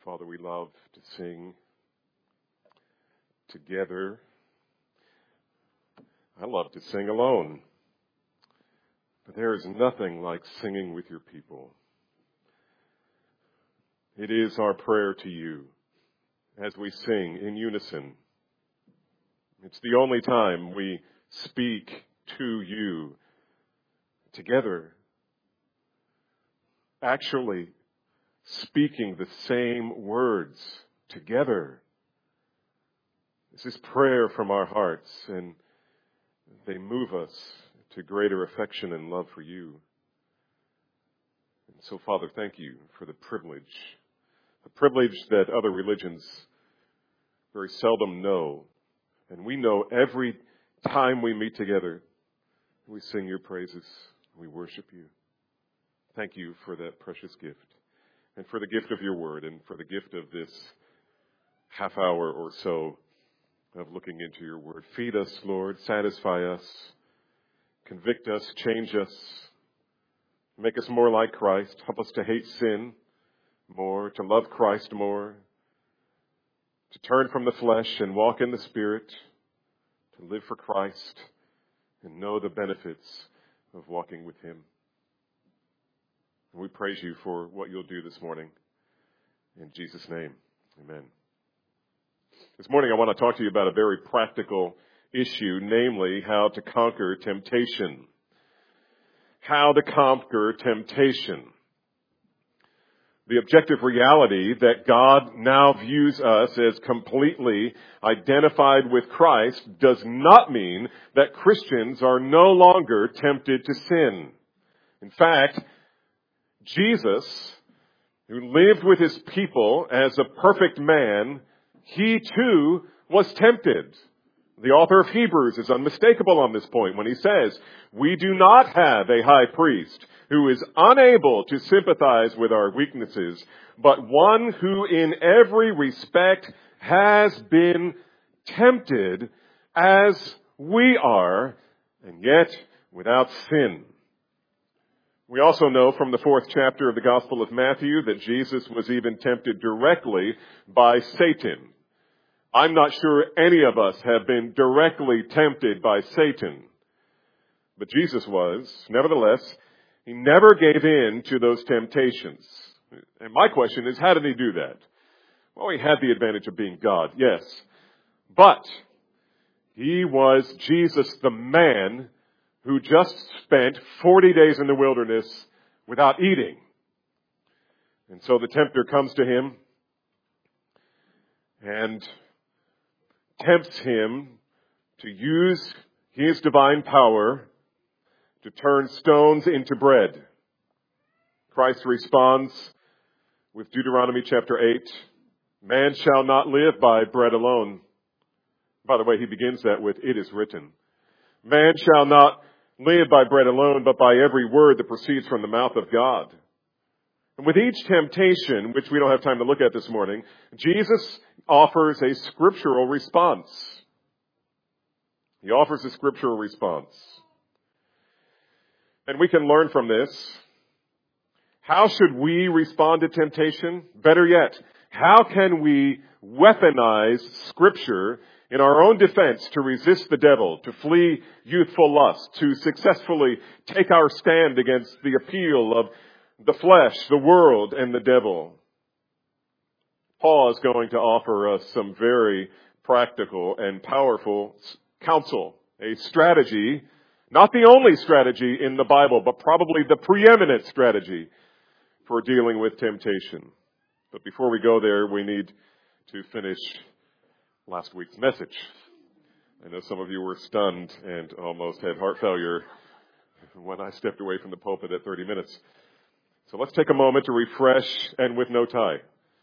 Father, we love to sing together. I love to sing alone. But there is nothing like singing with your people. It is our prayer to you as we sing in unison. It's the only time we speak to you together, actually speaking the same words together. This is prayer from our hearts, and they move us to greater affection and love for you. And so, Father, thank you for the privilege that other religions very seldom know. And we know every time we meet together, we sing your praises, we worship you. Thank you for that precious gift, and for the gift of your word, and for the gift of this half hour or so of looking into your word. Feed us, Lord, satisfy us, convict us, change us, make us more like Christ. Help us to hate sin more, to love Christ more, to turn from the flesh and walk in the Spirit, to live for Christ and know the benefits of walking with Him. And we praise you for what you'll do this morning. In Jesus' name, amen. This morning I want to talk to you about a very practical issue, namely how to conquer temptation. How to conquer temptation. The objective reality that God now views us as completely identified with Christ does not mean that Christians are no longer tempted to sin. In fact, Jesus, who lived with his people as a perfect man, he too was tempted. The author of Hebrews is unmistakable on this point when he says, "We do not have a high priest who is unable to sympathize with our weaknesses, but one who in every respect has been tempted as we are, and yet without sin." We also know from the 4th chapter of the Gospel of Matthew that Jesus was even tempted directly by Satan. I'm not sure any of us have been directly tempted by Satan, but Jesus was. Nevertheless, he never gave in to those temptations. And my question is, how did he do that? Well, he had the advantage of being God, yes. But he was Jesus, the man who just spent 40 days in the wilderness without eating. And so the tempter comes to him and tempts him to use his divine power to turn stones into bread. Christ responds with Deuteronomy chapter 8, "Man shall not live by bread alone." By the way, he begins that with, "It is written." Man shall not live by bread alone, but by every word that proceeds from the mouth of God. And with each temptation, which we don't have time to look at this morning, Jesus offers a scriptural response. He offers a scriptural response. And we can learn from this. How should we respond to temptation? Better yet, how can we weaponize Scripture in our own defense to resist the devil, to flee youthful lust, to successfully take our stand against the appeal of the flesh, the world, and the devil? Paul is going to offer us some very practical and powerful counsel, a strategy, not the only strategy in the Bible, but probably the preeminent strategy for dealing with temptation. But before we go there, we need to finish last week's message. I know some of you were stunned and almost had heart failure when I stepped away from the pulpit at 30 minutes. So let's take a moment to refresh, and with no tie.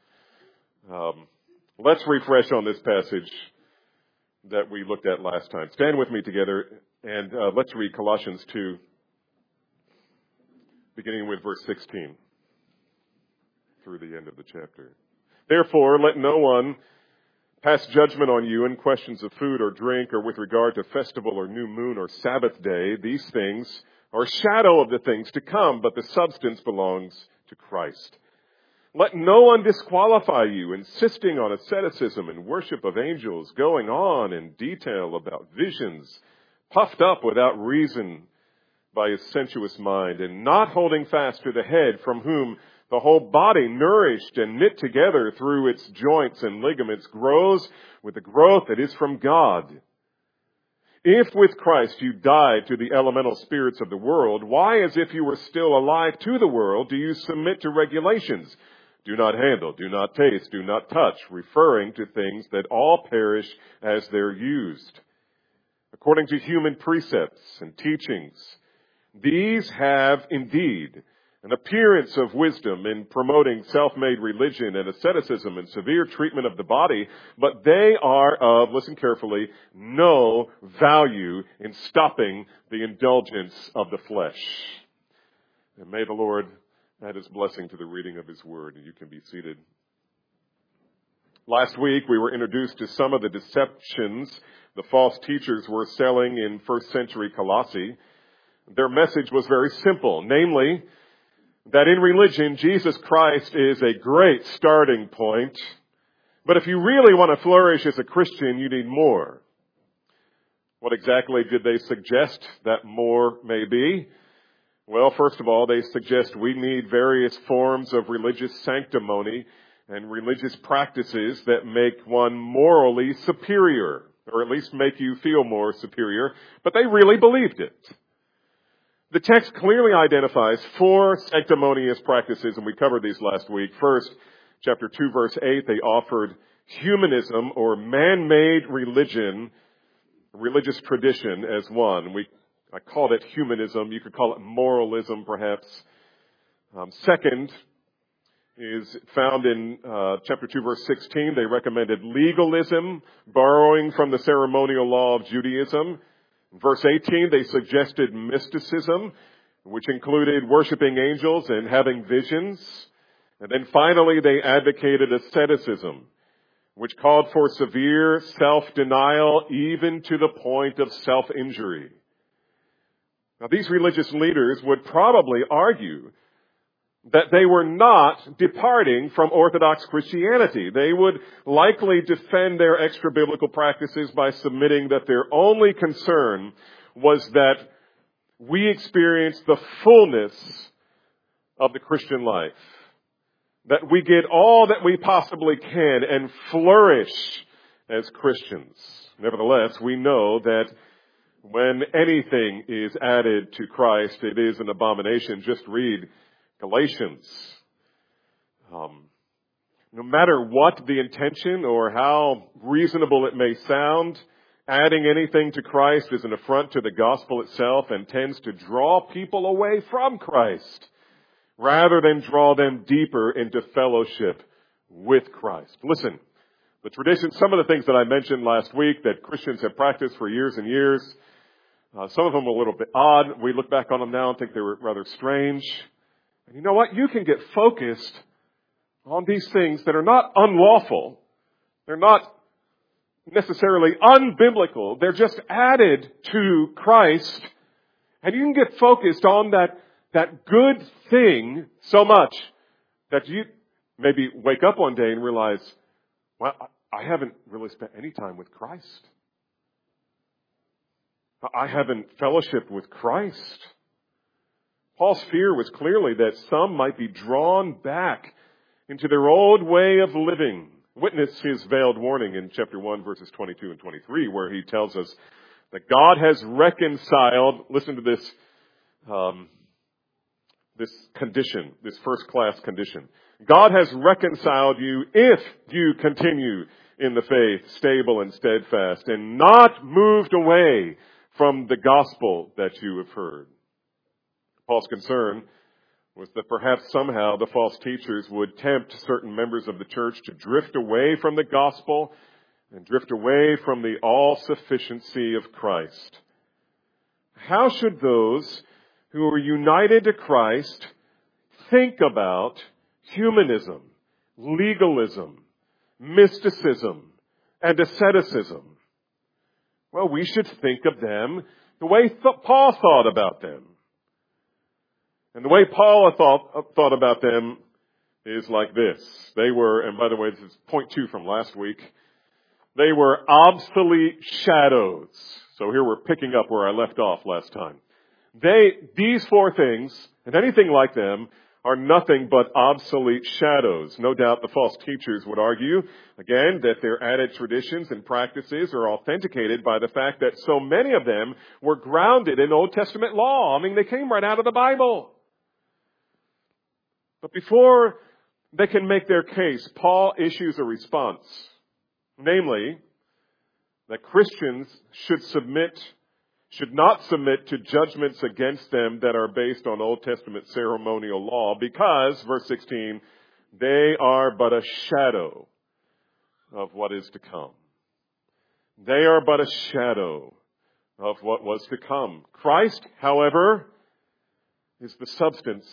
Let's refresh on this passage that we looked at last time. Stand with me together, and let's read Colossians 2, beginning with verse 16, through the end of the chapter. "Therefore, let no one pass judgment on you in questions of food or drink, or with regard to festival or new moon or Sabbath day. These things are a shadow of the things to come, but the substance belongs to Christ. Let no one disqualify you, insisting on asceticism and worship of angels, going on in detail about visions, puffed up without reason by his sensuous mind, and not holding fast to the head, from whom the whole body, nourished and knit together through its joints and ligaments, grows with the growth that is from God. If with Christ you died to the elemental spirits of the world, why, as if you were still alive to the world, do you submit to regulations? Do not handle, do not taste, do not touch, referring to things that all perish as they're used, according to human precepts and teachings. These have indeed an appearance of wisdom in promoting self-made religion and asceticism and severe treatment of the body, but they are of, listen carefully, no value in stopping the indulgence of the flesh. And may the Lord add his blessing to the reading of his word. And you can be seated. Last week we were introduced to some of the deceptions the false teachers were selling in first century Colossae. Their message was very simple, namely, that in religion, Jesus Christ is a great starting point, but if you really want to flourish as a Christian, you need more. What exactly did they suggest that more may be? Well, first of all, they suggest we need various forms of religious sanctimony and religious practices that make one morally superior, or at least make you feel more superior, but they really believed it. The text clearly identifies 4 sanctimonious practices, and we covered these last week. First, chapter 2, verse 8, they offered humanism or man-made religion, religious tradition as one. I called it humanism. You could call it moralism, perhaps. Second is found in chapter 2, verse 16. They recommended legalism, borrowing from the ceremonial law of Judaism. Verse 18, they suggested mysticism, which included worshiping angels and having visions. And then finally, they advocated asceticism, which called for severe self-denial, even to the point of self-injury. Now, these religious leaders would probably argue that they were not departing from Orthodox Christianity. They would likely defend their extra-biblical practices by submitting that their only concern was that we experience the fullness of the Christian life, that we get all that we possibly can and flourish as Christians. Nevertheless, we know that when anything is added to Christ, it is an abomination. Just read Galatians. No matter what the intention or how reasonable it may sound, adding anything to Christ is an affront to the gospel itself and tends to draw people away from Christ rather than draw them deeper into fellowship with Christ. Listen, the tradition, some of the things that I mentioned last week that Christians have practiced for years and years, some of them are a little bit odd. We look back on them now and think they were rather strange. And you know what? You can get focused on these things that are not unlawful. They're not necessarily unbiblical. They're just added to Christ. And you can get focused on that good thing so much that you maybe wake up one day and realize, well, I haven't really spent any time with Christ. I haven't fellowshiped with Christ. Paul's fear was clearly that some might be drawn back into their old way of living. Witness his veiled warning in chapter 1, verses 22 and 23, where he tells us that God has reconciled, listen to this, this condition, this first-class condition. God has reconciled you if you continue in the faith, stable and steadfast, and not moved away from the gospel that you have heard. Paul's concern was that perhaps somehow the false teachers would tempt certain members of the church to drift away from the gospel and drift away from the all-sufficiency of Christ. How should those who are united to Christ think about humanism, legalism, mysticism, and asceticism? Well, we should think of them the way Paul thought about them. And the way Paul thought about them is like this. They were, and by the way, this is point 2 from last week, they were obsolete shadows. So here we're picking up where I left off last time. These 4 things, and anything like them, are nothing but obsolete shadows. No doubt the false teachers would argue, again, that their added traditions and practices are authenticated by the fact that so many of them were grounded in Old Testament law. I mean, they came right out of the Bible. But before they can make their case, Paul issues a response. Namely, that Christians should not submit to judgments against them that are based on Old Testament ceremonial law because, verse 16, they are but a shadow of what is to come. They are but a shadow of what was to come. Christ, however, is the substance.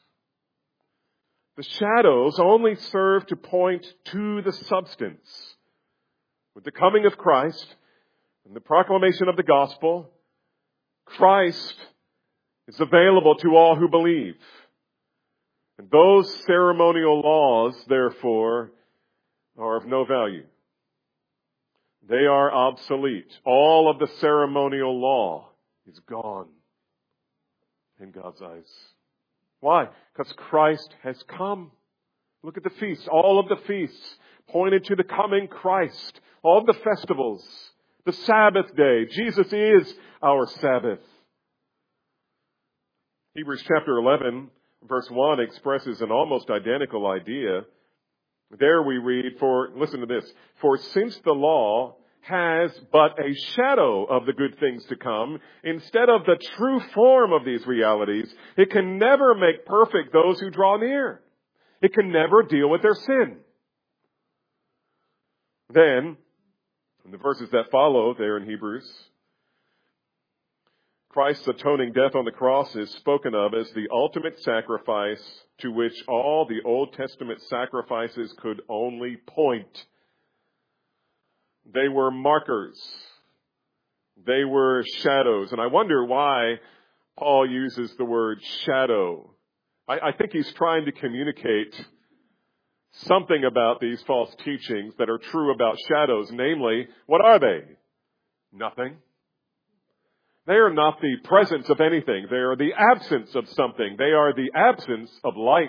The shadows only serve to point to the substance. With the coming of Christ and the proclamation of the gospel, Christ is available to all who believe. And those ceremonial laws, therefore, are of no value. They are obsolete. All of the ceremonial law is gone in God's eyes. Why? Because Christ has come. Look at the feasts. All of the feasts pointed to the coming Christ. All of the festivals. The Sabbath day. Jesus is our Sabbath. Hebrews chapter 11, verse 1 expresses an almost identical idea. There we read, listen to this, for since the law has but a shadow of the good things to come, instead of the true form of these realities, it can never make perfect those who draw near. It can never deal with their sin. Then, in the verses that follow there in Hebrews, Christ's atoning death on the cross is spoken of as the ultimate sacrifice to which all the Old Testament sacrifices could only point. They were markers. They were shadows. And I wonder why Paul uses the word shadow. I think he's trying to communicate something about these false teachings that are true about shadows. Namely, what are they? Nothing. They are not the presence of anything. They are the absence of something. They are the absence of light.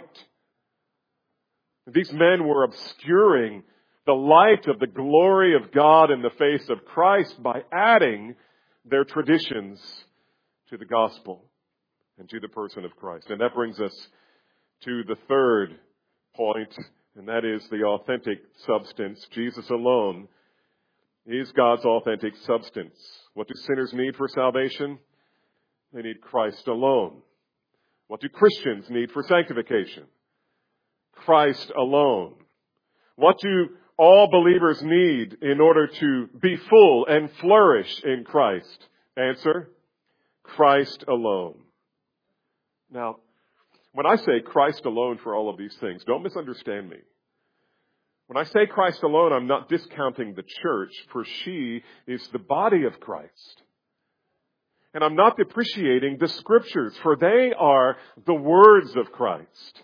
These men were obscuring the light of the glory of God in the face of Christ by adding their traditions to the gospel and to the person of Christ. And that brings us to the third point, and that is the authentic substance. Jesus alone is God's authentic substance. What do sinners need for salvation? They need Christ alone. What do Christians need for sanctification? Christ alone. What do all believers need in order to be full and flourish in Christ? Answer, Christ alone. Now, when I say Christ alone for all of these things, don't misunderstand me. When I say Christ alone, I'm not discounting the church, for she is the body of Christ. And I'm not depreciating the scriptures, for they are the words of Christ.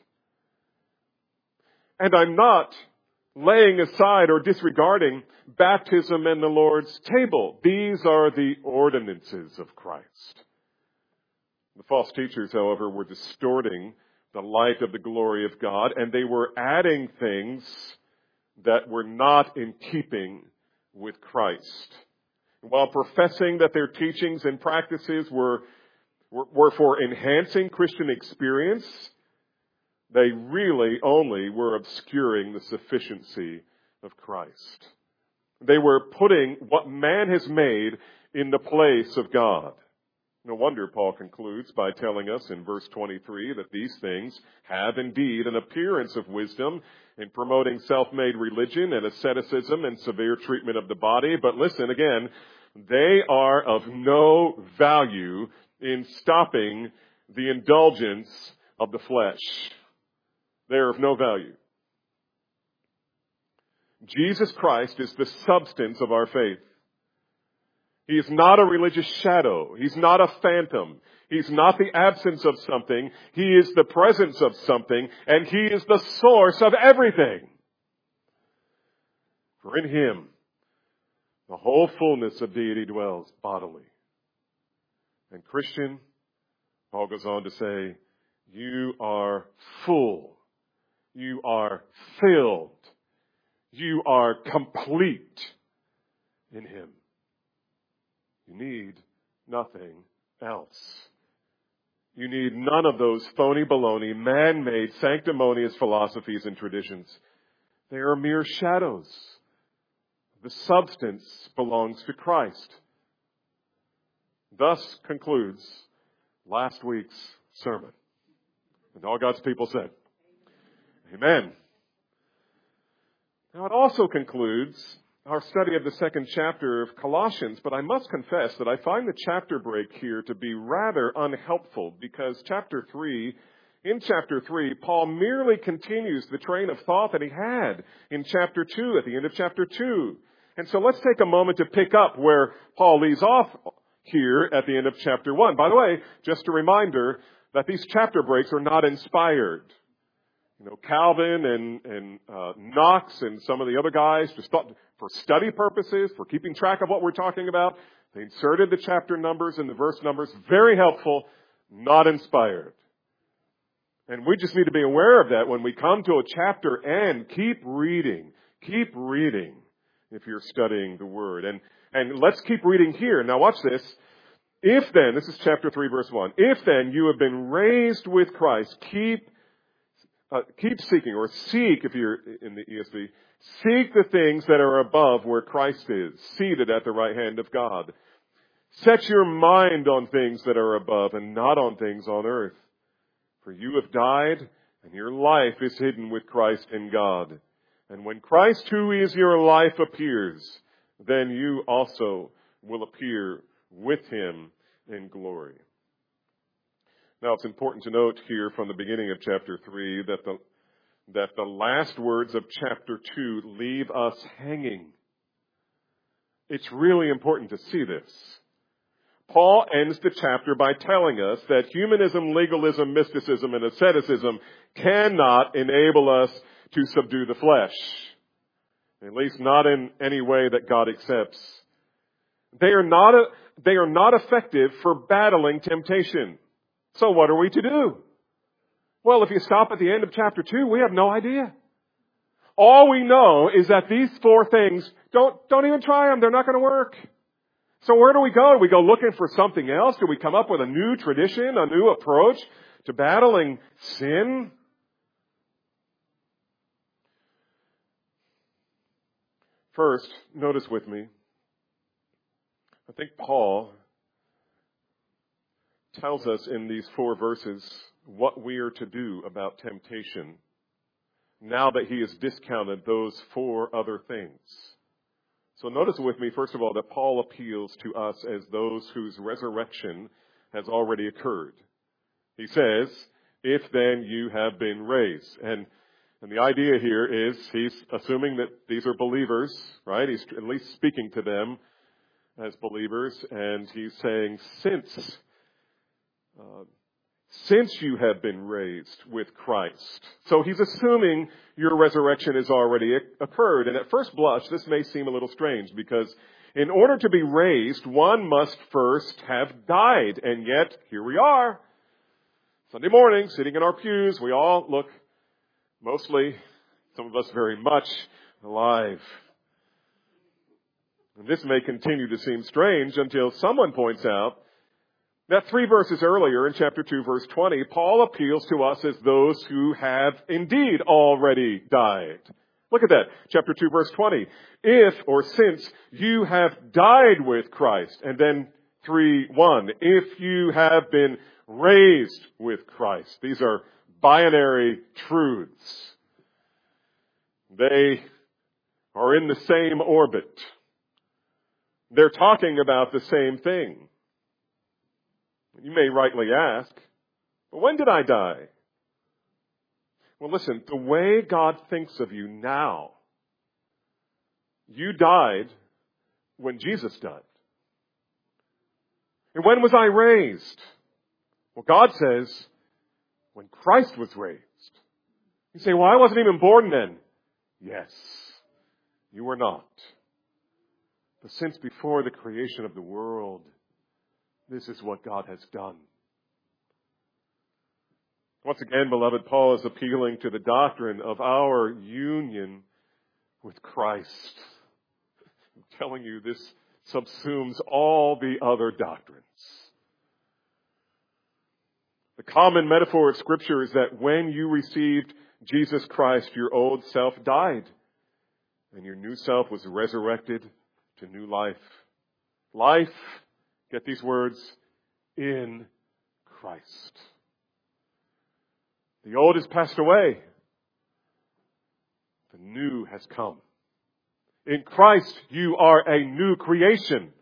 And I'm not laying aside or disregarding baptism and the Lord's table. These are the ordinances of Christ. The false teachers, however, were distorting the light of the glory of God, and they were adding things that were not in keeping with Christ. While professing that their teachings and practices were for enhancing Christian experience, they really only were obscuring the sufficiency of Christ. They were putting what man has made in the place of God. No wonder Paul concludes by telling us in verse 23 that these things have indeed an appearance of wisdom in promoting self-made religion and asceticism and severe treatment of the body. But listen again, they are of no value in stopping the indulgence of the flesh. They are of no value. Jesus Christ is the substance of our faith. He is not a religious shadow. He's not a phantom. He's not the absence of something. He is the presence of something, and He is the source of everything. For in Him, the whole fullness of deity dwells bodily. And Christian, Paul goes on to say, you are full. You are filled. You are complete in Him. You need nothing else. You need none of those phony baloney, man-made, sanctimonious philosophies and traditions. They are mere shadows. The substance belongs to Christ. Thus concludes last week's sermon. And all God's people said, Amen. Now it also concludes our study of the second chapter of Colossians, but I must confess that I find the chapter break here to be rather unhelpful because in chapter 3, Paul merely continues the train of thought that he had in chapter 2, at the end of chapter 2. And so let's take a moment to pick up where Paul leaves off here at the end of chapter 1. By the way, just a reminder that these chapter breaks are not inspired. Calvin and Knox and some of the other guys just thought for study purposes, for keeping track of what we're talking about, they inserted the chapter numbers and the verse numbers. Very helpful, not inspired. And we just need to be aware of that when we come to a chapter end. Keep reading if you're studying the Word. And let's keep reading here. Now watch this. If then, this is chapter 3, verse 1. If then you have been raised with Christ, keep seeking, or seek if you're in the ESV, seek the things that are above where Christ is, seated at the right hand of God. Set your mind on things that are above and not on things on earth. For you have died, and your life is hidden with Christ in God. And when Christ, who is your life, appears, then you also will appear with Him in glory. Now, it's important to note here from the beginning of chapter 3 that the last words of chapter 2 leave us hanging. It's really important to see this. Paul ends the chapter by telling us that humanism, legalism, mysticism, and asceticism cannot enable us to subdue the flesh. At least not in any way that God accepts. They are not effective for battling temptation. So what are we to do? Well, if you stop at the end of chapter 2, we have no idea. All we know is that these 4 things, don't even try them. They're not going to work. So where do we go? Do we go looking for something else? Do we come up with a new tradition, a new approach to battling sin? First, notice with me, I think Paul tells us in these 4 verses what we are to do about temptation now that he has discounted those 4 other things. So notice with me, first of all, that Paul appeals to us as those whose resurrection has already occurred. He says, if then you have been raised. And the idea here is he's assuming that these are believers, right? He's at least speaking to them as believers, and he's saying, since you have been raised with Christ. So he's assuming your resurrection has already occurred. And at first blush, this may seem a little strange because in order to be raised, one must first have died. And yet, here we are, Sunday morning, sitting in our pews. We all look mostly, some of us very much, alive. And this may continue to seem strange until someone points out that 3 verses earlier in chapter 2, verse 20, Paul appeals to us as those who have indeed already died. Look at that. Chapter 2, verse 20. If or since you have died with Christ. And then 3:1. If you have been raised with Christ. These are binary truths. They are in the same orbit. They're talking about the same thing. You may rightly ask, well, when did I die? Well, listen, the way God thinks of you now, you died when Jesus died. And when was I raised? Well, God says, when Christ was raised. You say, well, I wasn't even born then. Yes, you were not. But since before the creation of the world, this is what God has done. Once again, beloved, Paul is appealing to the doctrine of our union with Christ. I'm telling you, this subsumes all the other doctrines. The common metaphor of Scripture is that when you received Jesus Christ, your old self died, and your new self was resurrected to new life. Life, get these words, in Christ. The old has passed away. The new has come. In Christ, you are a new creation.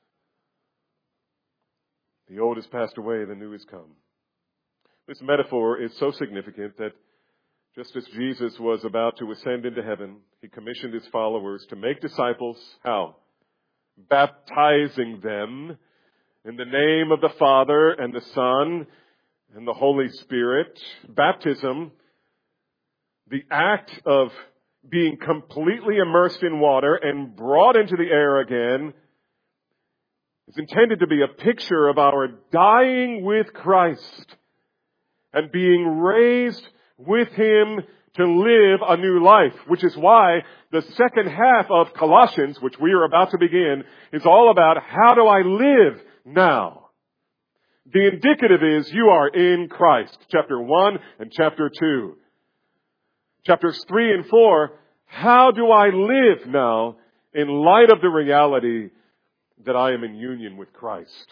The old has passed away, the new has come. This metaphor is so significant that just as Jesus was about to ascend into heaven, he commissioned his followers to make disciples. How? Baptizing them in the name of the Father and the Son and the Holy Spirit. Baptism, the act of being completely immersed in water and brought into the air again, is intended to be a picture of our dying with Christ and being raised with Him to live a new life, which is why the second half of Colossians, which we are about to begin, is all about how do I live now? The indicative is you are in Christ, chapter 1 and chapter 2. Chapters 3 and 4, how do I live now in light of the reality that I am in union with Christ?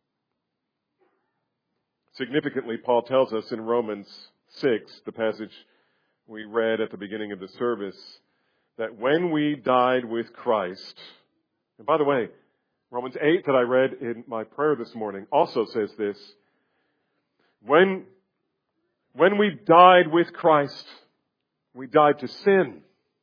Significantly, Paul tells us in Romans 6, the passage we read at the beginning of the service, that when we died with Christ, and by the way, Romans 8 that I read in my prayer this morning also says this, when we died with Christ, we died to sin.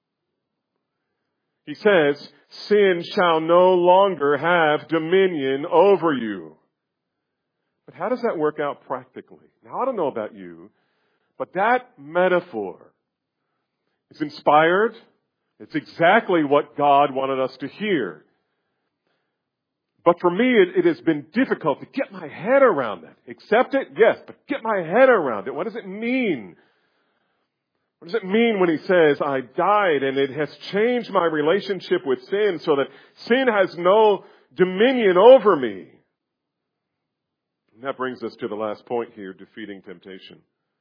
He says, sin shall no longer have dominion over you. But how does that work out practically? Now, I don't know about you, but that metaphor is inspired. It's exactly what God wanted us to hear. But for me, it has been difficult to get my head around that. Accept it? Yes, but get my head around it. What does it mean? What does it mean when he says, I died and it has changed my relationship with sin so that sin has no dominion over me? And that brings us to the last point here, defeating temptation.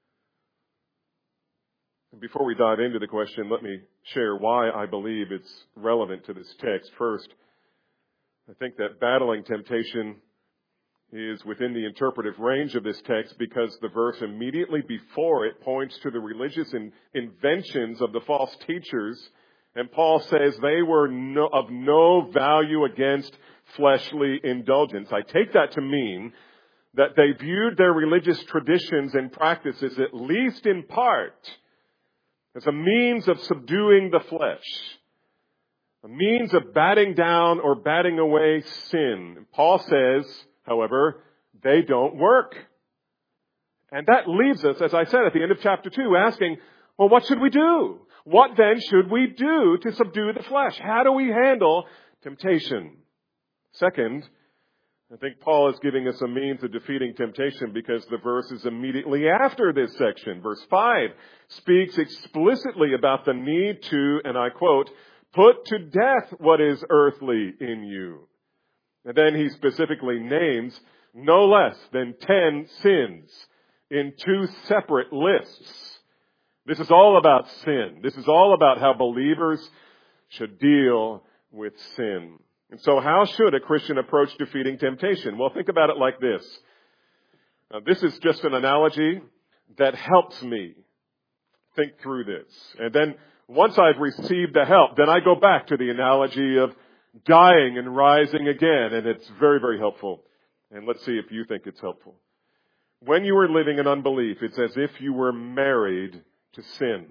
And before we dive into the question, let me share why I believe it's relevant to this text. First, I think that battling temptation is within the interpretive range of this text because the verse immediately before it points to the religious inventions of the false teachers. And Paul says they were of no value against fleshly indulgence. I take that to mean that they viewed their religious traditions and practices, at least in part, as a means of subduing the flesh, a means of batting down or batting away sin. Paul says, however, they don't work. And that leaves us, as I said at the end of chapter 2, asking, well, what should we do? What then should we do to subdue the flesh? How do we handle temptation? Second, I think Paul is giving us a means of defeating temptation because the verse is immediately after this section. Verse 5 speaks explicitly about the need to, and I quote, put to death what is earthly in you. And then he specifically names no less than 10 sins in 2 separate lists. This is all about sin. This is all about how believers should deal with sin. And so how should a Christian approach defeating temptation? Well, think about it like this. This is just an analogy that helps me think through this. And then once I've received the help, then I go back to the analogy of dying and rising again. And it's very, very helpful. And let's see if you think it's helpful. When you are living in unbelief, it's as if you were married to sin.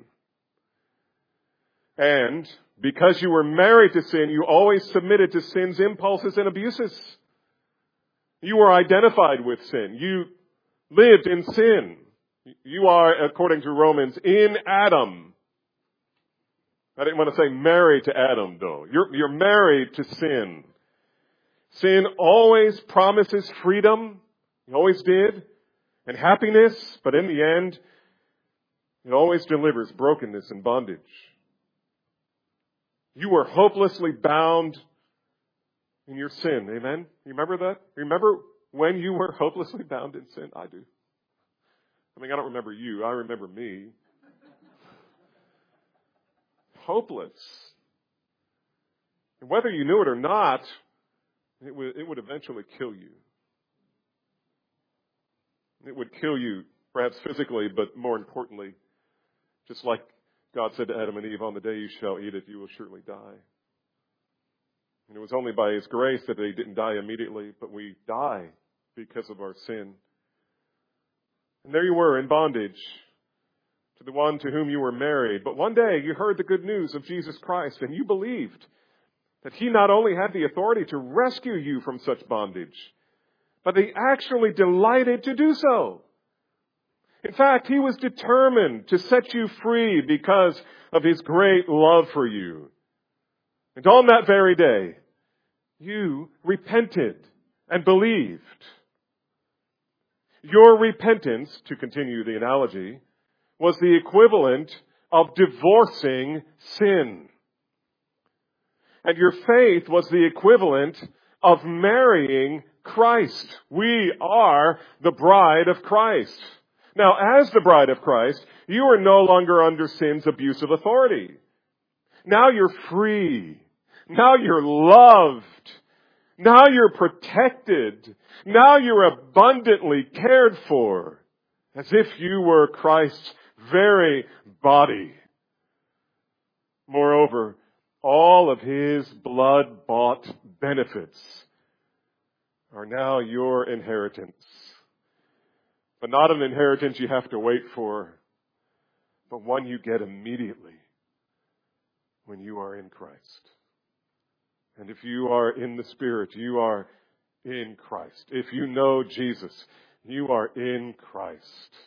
And because you were married to sin, you always submitted to sin's impulses and abuses. You were identified with sin. You lived in sin. You are, according to Romans, in Adam. I didn't want to say married to Adam, though. You're married to sin. Sin always promises freedom. It always did. And happiness. But in the end, it always delivers brokenness and bondage. You were hopelessly bound in your sin. Amen? You remember that? Remember when you were hopelessly bound in sin? I do. I don't remember you. I remember me. Hopeless. And whether you knew it or not, it would eventually kill you. It would kill you, perhaps physically, but more importantly, just like God said to Adam and Eve, on the day you shall eat it, you will surely die. And it was only by His grace that they didn't die immediately, but we die because of our sin. And there you were in bondage to the one to whom you were married. But one day you heard the good news of Jesus Christ, and you believed that He not only had the authority to rescue you from such bondage, but He actually delighted to do so. In fact, He was determined to set you free because of His great love for you. And on that very day, you repented and believed. Your repentance, to continue the analogy, was the equivalent of divorcing sin. And your faith was the equivalent of marrying Christ. We are the bride of Christ. Now, as the bride of Christ, you are no longer under sin's abusive authority. Now you're free. Now you're loved. Now you're protected. Now you're abundantly cared for, as if you were Christ's very body. Moreover, all of His blood-bought benefits are now your inheritance. But not an inheritance you have to wait for, but one you get immediately when you are in Christ. And if you are in the Spirit, you are in Christ. If you know Jesus, you are in Christ.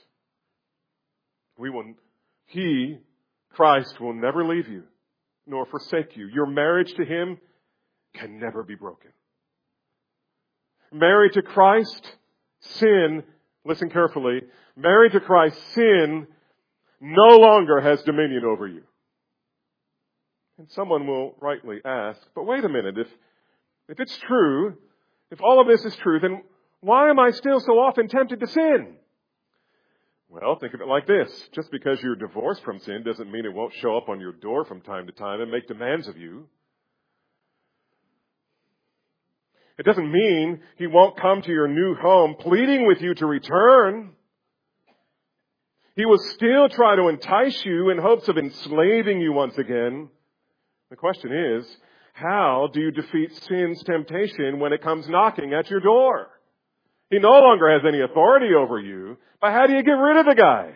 Christ will never leave you, nor forsake you. Your marriage to Him can never be broken. Married to Christ, sin, listen carefully, married to Christ, sin no longer has dominion over you. And someone will rightly ask, but wait a minute, if it's true, if all of this is true, then why am I still so often tempted to sin? Well, think of it like this. Just because you're divorced from sin doesn't mean it won't show up on your door from time to time and make demands of you. It doesn't mean He won't come to your new home pleading with you to return. He will still try to entice you in hopes of enslaving you once again. The question is, how do you defeat sin's temptation when it comes knocking at your door? He no longer has any authority over you, but how do you get rid of the guy?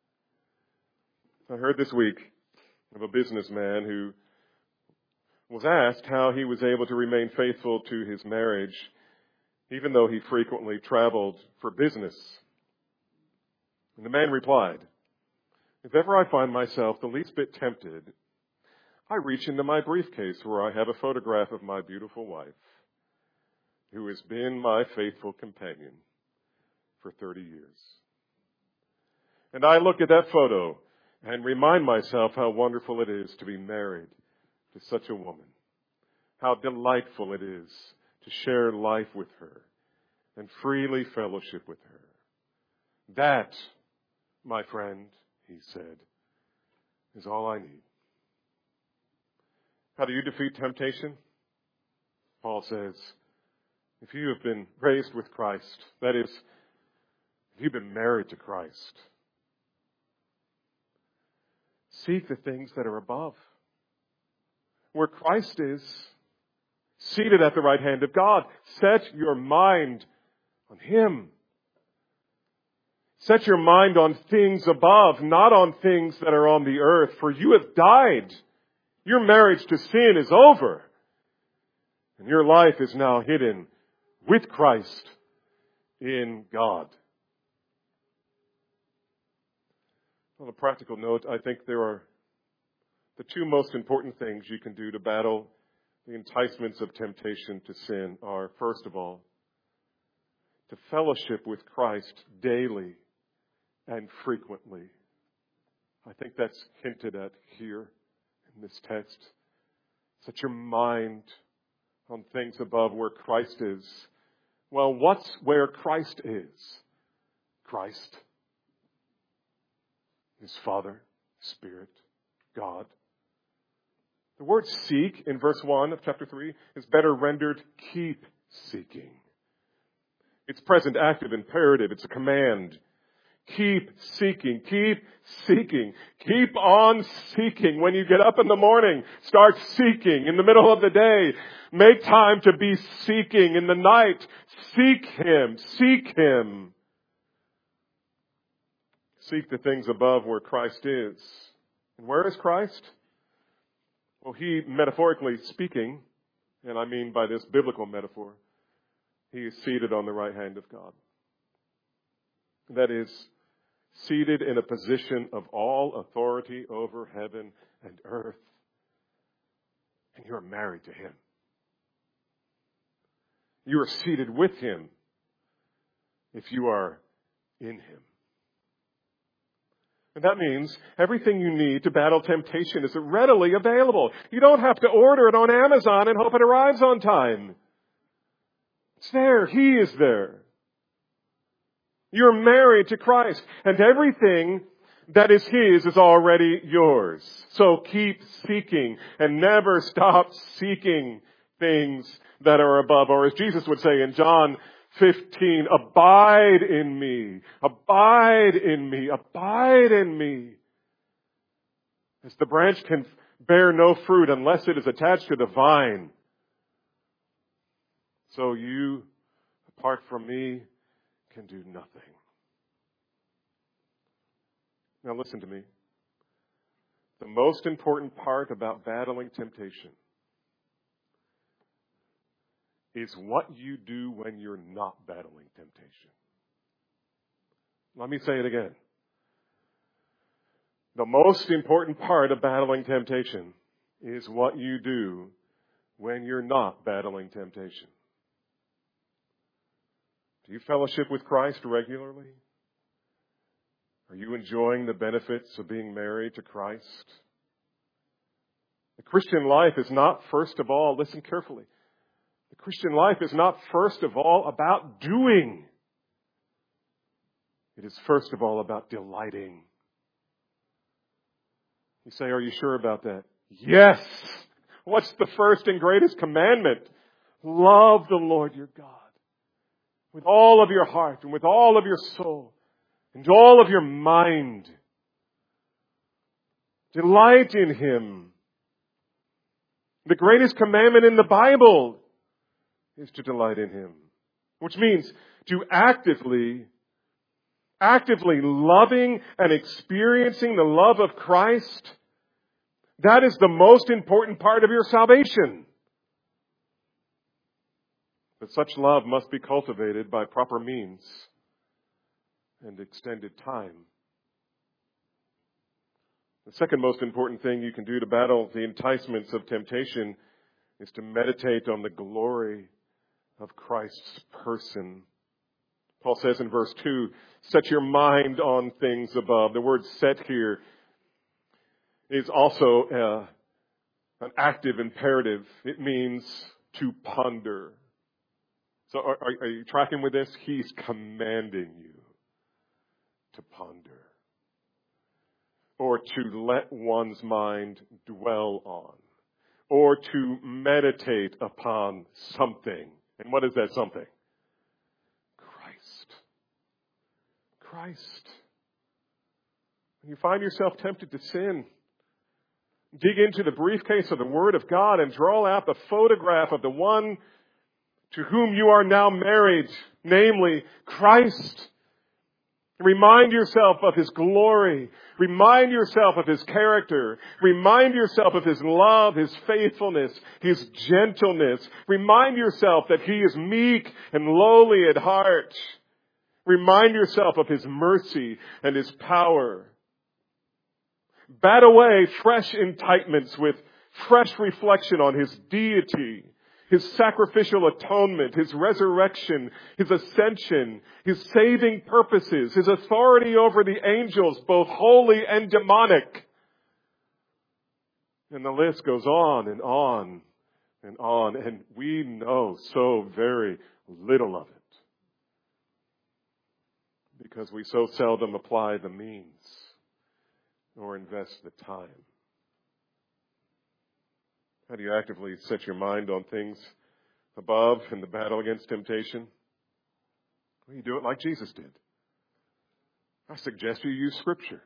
I heard this week of a businessman who was asked how he was able to remain faithful to his marriage, even though he frequently traveled for business. And the man replied, "If ever I find myself the least bit tempted, I reach into my briefcase where I have a photograph of my beautiful wife, who has been my faithful companion for 30 years. And I look at that photo and remind myself how wonderful it is to be married to such a woman. How delightful it is to share life with her and freely fellowship with her. That, my friend," he said, "is all I need." How do you defeat temptation? Paul says, if you have been raised with Christ, that is, if you've been married to Christ, seek the things that are above, where Christ is, seated at the right hand of God. Set your mind on Him. Set your mind on things above, not on things that are on the earth, for you have died. Your marriage to sin is over. And your life is now hidden with Christ in God. On a practical note, I think there are the two most important things you can do to battle the enticements of temptation to sin are, first of all, to fellowship with Christ daily and frequently. I think that's hinted at here in this text. Set your mind on things above where Christ is. Well, what's where Christ is? Christ, His Father, Spirit, God. The word seek in verse 1 of chapter 3 is better rendered keep seeking. It's present active imperative. It's a command. Keep seeking. Keep seeking. Keep on seeking. When you get up in the morning, start seeking. In the middle of the day, make time to be seeking. In the night, seek Him. Seek Him. Seek the things above where Christ is. And where is Christ? Well, He, metaphorically speaking, and I mean by this biblical metaphor, He is seated on the right hand of God. That is, seated in a position of all authority over heaven and earth. And you are married to Him. You are seated with Him if you are in Him. And that means everything you need to battle temptation is readily available. You don't have to order it on Amazon and hope it arrives on time. It's there. He is there. You're married to Christ, and everything that is His is already yours. So keep seeking and never stop seeking things that are above. Or as Jesus would say in John 15, abide in me, abide in me, abide in me. As the branch can bear no fruit unless it is attached to the vine, so you, apart from me, can do nothing. Now listen to me. The most important part about battling temptation is what you do when you're not battling temptation. Let me say it again. The most important part of battling temptation is what you do when you're not battling temptation. Do you fellowship with Christ regularly? Are you enjoying the benefits of being married to Christ? The Christian life is not, first of all, listen carefully, the Christian life is not, first of all, about doing. It is, first of all, about delighting. You say, are you sure about that? Yes! What's the first and greatest commandment? Love the Lord your God with all of your heart and with all of your soul and all of your mind. Delight in Him. The greatest commandment in the Bible is to delight in Him, which means to actively loving and experiencing the love of Christ. That is the most important part of your salvation. But such love must be cultivated by proper means and extended time. The second most important thing you can do to battle the enticements of temptation is to meditate on the glory of Christ's person. Paul says in verse 2, set your mind on things above. The word set here is also an active imperative. It means to ponder. So are you tracking with this? He's commanding you to ponder, or to let one's mind dwell on, or to meditate upon something. And what is that something? Christ. When you find yourself tempted to sin, dig into the briefcase of the Word of God and draw out the photograph of the one to whom you are now married, namely Christ. Remind yourself of His glory. Remind yourself of His character. Remind yourself of His love, His faithfulness, His gentleness. Remind yourself that He is meek and lowly at heart. Remind yourself of His mercy and His power. Bat away fresh enticements with fresh reflection on His deity, His sacrificial atonement, His resurrection, His ascension, His saving purposes, His authority over the angels, both holy and demonic. And the list goes on and on and on, and we know so very little of it because we so seldom apply the means or invest the time. How do you actively set your mind on things above in the battle against temptation? Well, you do it like Jesus did. I suggest you use Scripture.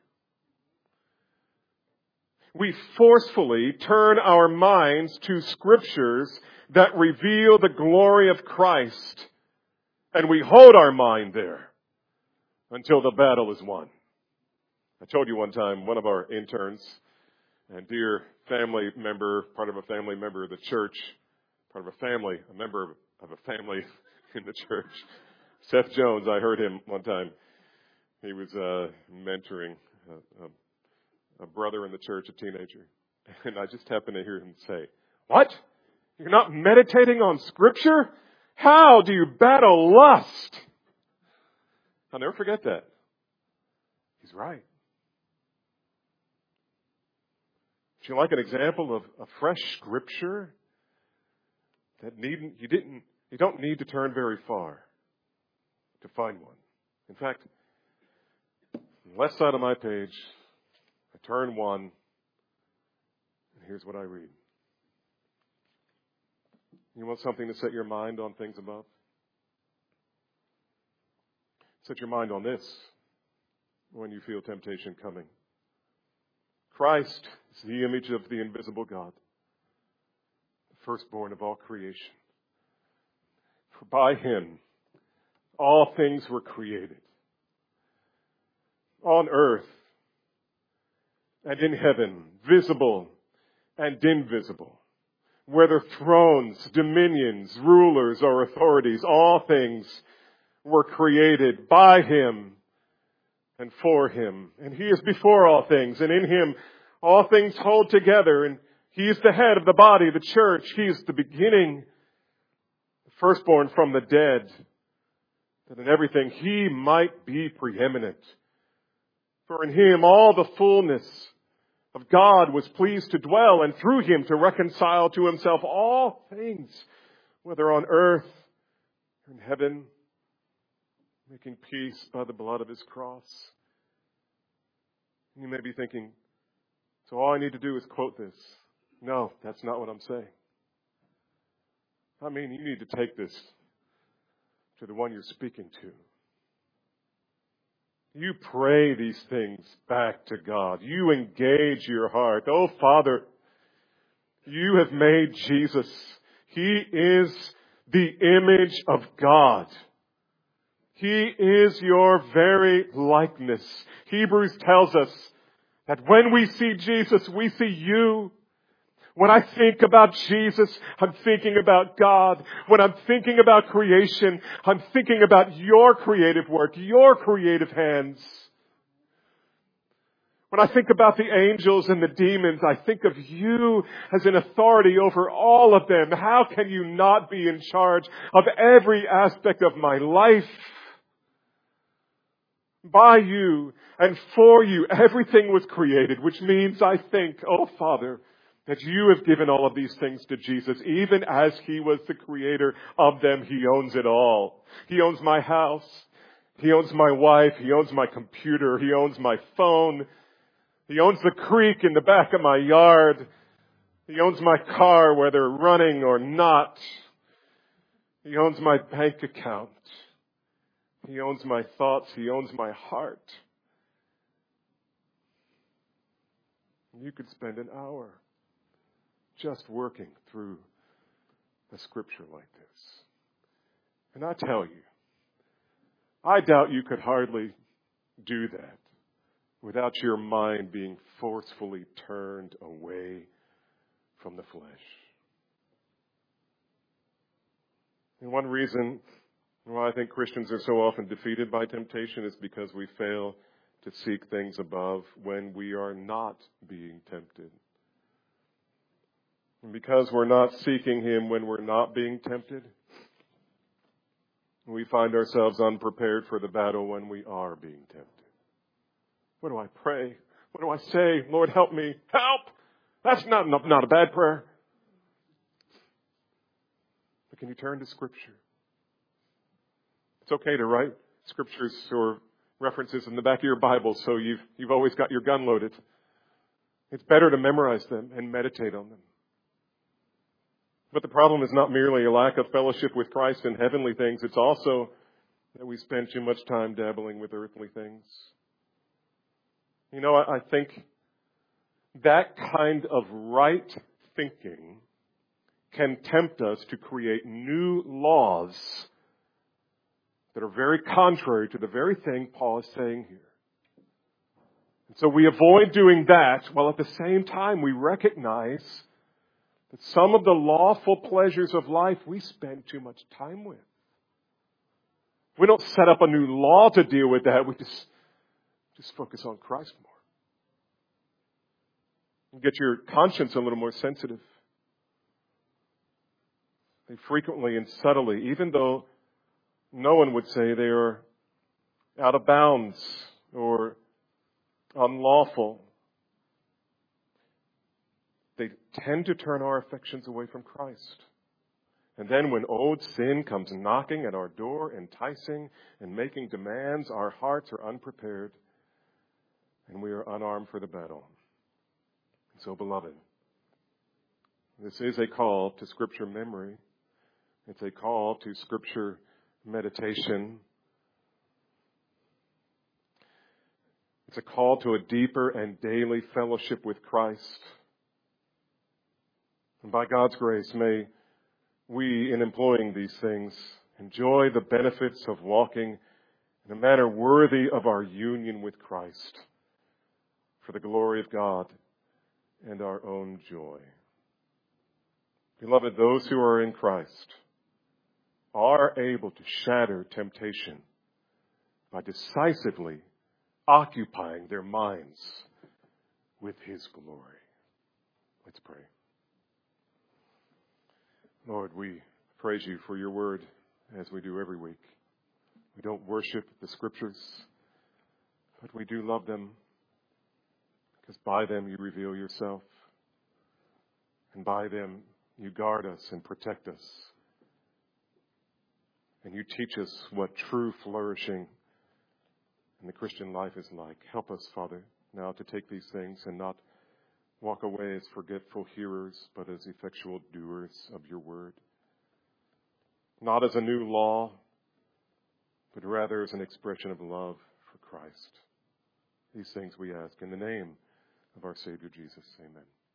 We forcefully turn our minds to Scriptures that reveal the glory of Christ, and we hold our mind there until the battle is won. I told you one time, one of our interns and dear family member, part of a family member of the church, part of a family, a member of a family in the church, Seth Jones, I heard him one time. He was mentoring a brother in the church, a teenager. And I just happened to hear him say, "What? You're not meditating on Scripture? How do you battle lust?" I'll never forget that. He's right. Would you like an example of a fresh Scripture that you don't need to turn very far to find one. In fact, on the left side of my page, I turn one, and here's what I read. You want something to set your mind on things above? Set your mind on this when you feel temptation coming. Christ is the image of the invisible God, the firstborn of all creation. For by Him all things were created, on earth and in heaven, visible and invisible. Whether thrones, dominions, rulers, or authorities, all things were created by Him and for Him. And He is before all things, and in Him all things hold together. And He is the head of the body, the church. He is the beginning, the firstborn from the dead, that in everything He might be preeminent. For in Him all the fullness of God was pleased to dwell, and through Him to reconcile to Himself all things, whether on earth or in heaven, making peace by the blood of His cross. You may be thinking, so all I need to do is quote this. No, that's not what I'm saying. I mean, you need to take this to the one you're speaking to. You pray these things back to God. You engage your heart. Oh, Father, You have made Jesus. He is the image of God. He is your very likeness. Hebrews tells us that when we see Jesus, we see You. When I think about Jesus, I'm thinking about God. When I'm thinking about creation, I'm thinking about Your creative work, Your creative hands. When I think about the angels and the demons, I think of You as an authority over all of them. How can You not be in charge of every aspect of my life? By You and for You, everything was created, which means I think, oh Father, that You have given all of these things to Jesus. Even as He was the creator of them, He owns it all. He owns my house. He owns my wife. He owns my computer. He owns my phone. He owns the creek in the back of my yard. He owns my car, whether running or not. He owns my bank account. He owns my thoughts. He owns my heart. You could spend an hour just working through a scripture like this. And I tell you, I doubt you could hardly do that without your mind being forcefully turned away from the flesh. And one reason Why I think Christians are so often defeated by temptation is because we fail to seek things above when we are not being tempted. And because we're not seeking Him when we're not being tempted, we find ourselves unprepared for the battle when we are being tempted. What do I pray? What do I say? Lord, help me. Help! That's not a bad prayer. But can you turn to Scripture? It's okay to write scriptures or references in the back of your Bible so you've always got your gun loaded. It's better to memorize them and meditate on them. But the problem is not merely a lack of fellowship with Christ and heavenly things. It's also that we spend too much time dabbling with earthly things. You know, I think that kind of right thinking can tempt us to create new laws that are very contrary to the very thing Paul is saying here. And so we avoid doing that, while at the same time we recognize that some of the lawful pleasures of life we spend too much time with. We don't set up a new law to deal with that. We just focus on Christ more. And get your conscience a little more sensitive. They frequently and subtly, even though no one would say they are out of bounds or unlawful, they tend to turn our affections away from Christ. And then when old sin comes knocking at our door, enticing and making demands, our hearts are unprepared and we are unarmed for the battle. So, beloved, this is a call to Scripture memory. It's a call to Scripture meditation. It's a call to a deeper and daily fellowship with Christ. And by God's grace, may we, in employing these things, enjoy the benefits of walking in a manner worthy of our union with Christ for the glory of God and our own joy. Beloved, those who are in Christ are able to shatter temptation by decisively occupying their minds with His glory. Let's pray. Lord, we praise You for Your word as we do every week. We don't worship the Scriptures, but we do love them because by them You reveal Yourself, and by them You guard us and protect us. And You teach us what true flourishing in the Christian life is like. Help us, Father, now to take these things and not walk away as forgetful hearers, but as effectual doers of Your word. Not as a new law, but rather as an expression of love for Christ. These things we ask in the name of our Savior Jesus. Amen.